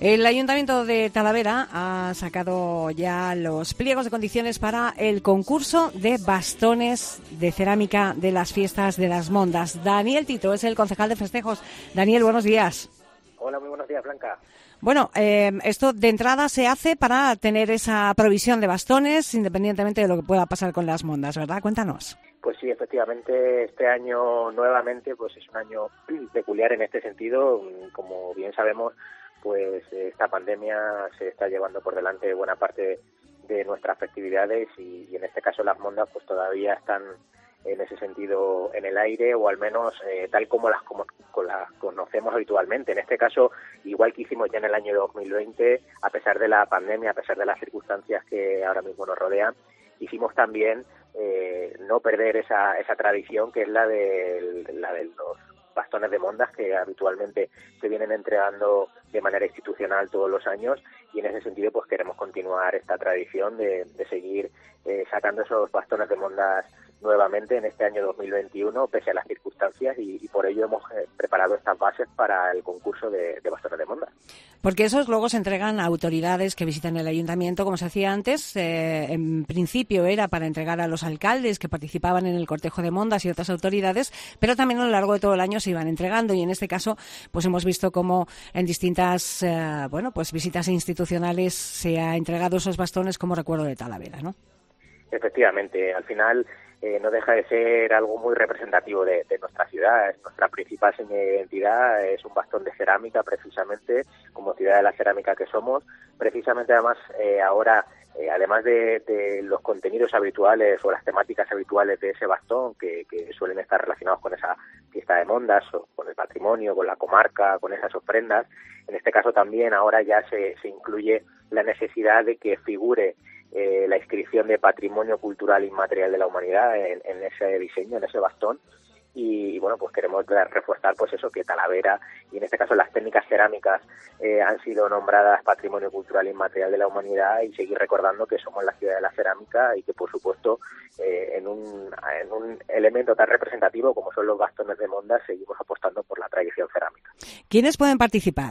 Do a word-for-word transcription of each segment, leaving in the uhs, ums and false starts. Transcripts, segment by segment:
El Ayuntamiento de Talavera ha sacado ya los pliegos de condiciones para el concurso de bastones de cerámica de las fiestas de las Mondas. Daniel Tito es el concejal de festejos. Daniel, buenos días. Hola, muy buenos días, Blanca. Bueno, eh, esto de entrada se hace para tener esa provisión de bastones independientemente de lo que pueda pasar con las Mondas, ¿verdad? Cuéntanos. Pues sí, efectivamente, este año nuevamente pues es un año peculiar en este sentido. Como bien sabemos, pues esta pandemia se está llevando por delante buena parte de nuestras festividades y, y en este caso las Mondas pues todavía están en ese sentido en el aire, o al menos eh, tal como las, como, como las conocemos habitualmente. En este caso, igual que hicimos ya en el año dos mil veinte, a pesar de la pandemia, a pesar de las circunstancias que ahora mismo nos rodean, hicimos también eh, no perder esa, esa tradición que es la de, la de los bastones de Mondas, que habitualmente se vienen entregando de manera institucional todos los años, y en ese sentido pues queremos continuar esta tradición de, de seguir eh, sacando esos bastones de Mondas nuevamente en este año dos mil veintiuno, pese a las circunstancias, y, y por ello hemos eh, preparado estas bases para el concurso de, de bastones de Mondas. Porque esos luego se entregan a autoridades que visitan el ayuntamiento, como se hacía antes. Eh, en principio era para entregar a los alcaldes que participaban en el cortejo de Mondas y otras autoridades, pero también a lo largo de todo el año se iban entregando, y en este caso pues hemos visto cómo en distintas eh, bueno pues visitas institucionales se ha entregado esos bastones como recuerdo de Talavera, ¿no? Efectivamente, al final eh, no deja de ser algo muy representativo de, de nuestra ciudad. Es nuestra principal seña de identidad, es un bastón de cerámica precisamente, como ciudad de la cerámica que somos. Precisamente además eh, ahora, eh, además de, de los contenidos habituales o las temáticas habituales de ese bastón, que, que suelen estar relacionados con esa fiesta de Mondas, o con el patrimonio, con la comarca, con esas ofrendas, en este caso también ahora ya se, se incluye la necesidad de que figure Eh, la inscripción de Patrimonio Cultural Inmaterial de la Humanidad en, en ese diseño, en ese bastón, y, y bueno, pues queremos reforzar pues eso, que Talavera, y en este caso las técnicas cerámicas eh, han sido nombradas Patrimonio Cultural Inmaterial de la Humanidad, y seguir recordando que somos la ciudad de la cerámica y que por supuesto eh, en, un, en un elemento tan representativo como son los bastones de Mondas seguimos apostando por la tradición cerámica. ¿Quiénes pueden participar?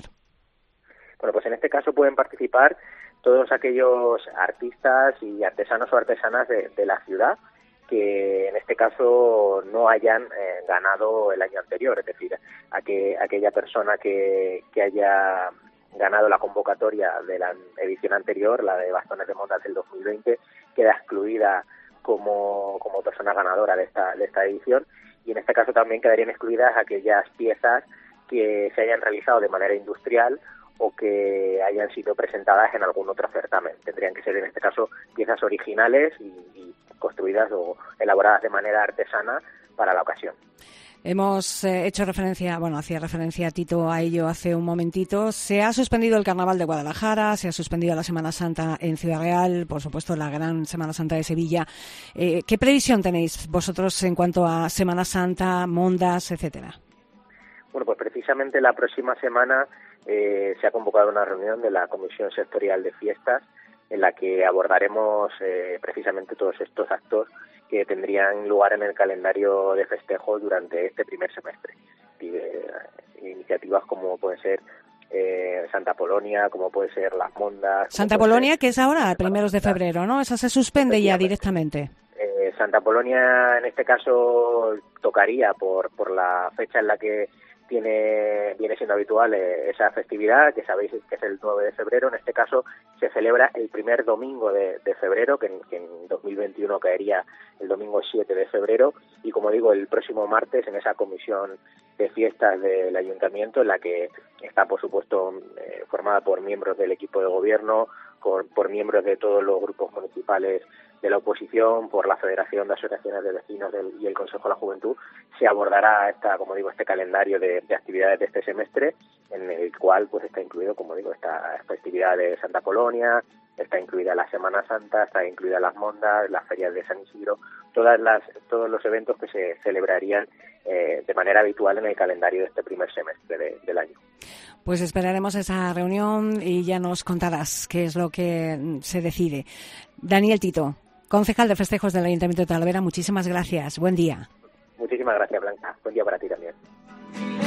Bueno, pues en este caso pueden participar todos aquellos artistas y artesanos o artesanas de, de la ciudad que en este caso no hayan eh, ganado el año anterior, es decir, a que aquella persona que, que haya ganado la convocatoria de la edición anterior, la de Bastones de Mondas del dos mil veinte, queda excluida como, como persona ganadora de esta, de esta edición, y en este caso también quedarían excluidas aquellas piezas que se hayan realizado de manera industrial o que hayan sido presentadas en algún otro certamen. Tendrían que ser en este caso piezas originales y, y construidas o elaboradas de manera artesana para la ocasión. Hemos eh, hecho referencia, bueno, hacía referencia a Tito a ello hace un momentito. Se ha suspendido el Carnaval de Guadalajara, se ha suspendido la Semana Santa en Ciudad Real, por supuesto la gran Semana Santa de Sevilla. Eh, ¿Qué previsión tenéis vosotros en cuanto a Semana Santa, Mondas, etcétera? Bueno, pues precisamente la próxima semana Eh, se ha convocado una reunión de la Comisión Sectorial de Fiestas en la que abordaremos eh, precisamente todos estos actos que tendrían lugar en el calendario de festejos durante este primer semestre. Y, eh, iniciativas como pueden ser eh, Santa Polonia, como puede ser las Mondas. Santa Polonia, ser, que es ahora, primeros de febrero, ¿no? Esa se suspende ya directamente. Eh, Santa Polonia, en este caso, tocaría por, por la fecha en la que tiene viene siendo habitual eh, esa festividad, que sabéis que es el nueve de febrero. En este caso se celebra el primer domingo de, de febrero, que en, que en dos mil veintiuno caería el domingo siete de febrero, y como digo, el próximo martes en esa comisión de fiestas del ayuntamiento, en la que está por supuesto eh, formada por miembros del equipo de gobierno, por, por miembros de todos los grupos municipales de la oposición, por la Federación de Asociaciones de Vecinos del, y el Consejo de la Juventud, se abordará esta, como digo, este calendario de, de actividades de este semestre, en el cual pues está incluido, como digo, esta festividad de Santa Polonia, está incluida la Semana Santa, está incluida las Mondas, las ferias de San Isidro, todas las, todos los eventos que se celebrarían eh, de manera habitual en el calendario de este primer semestre de, del año. Pues esperaremos esa reunión y ya nos contarás qué es lo que se decide. Daniel Tito, concejal de festejos del Ayuntamiento de Talavera, muchísimas gracias. Buen día. Muchísimas gracias, Blanca. Buen día para ti también.